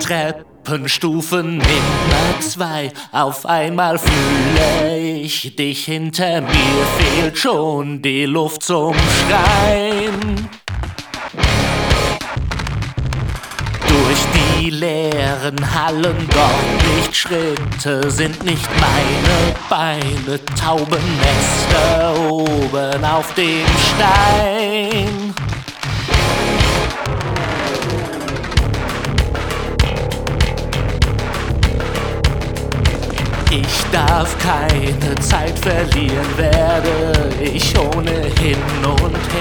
Treppenstufen Nummer 2. Auf einmal fühle ich dich hinter mir, fehlt schon die Luft zum Schreien. Durch die leeren Hallen, dort nicht Schritte, sind nicht meine Beine, Taubennester oben auf dem Stein. Ich darf keine Zeit verlieren, werde ich ohnehin und her.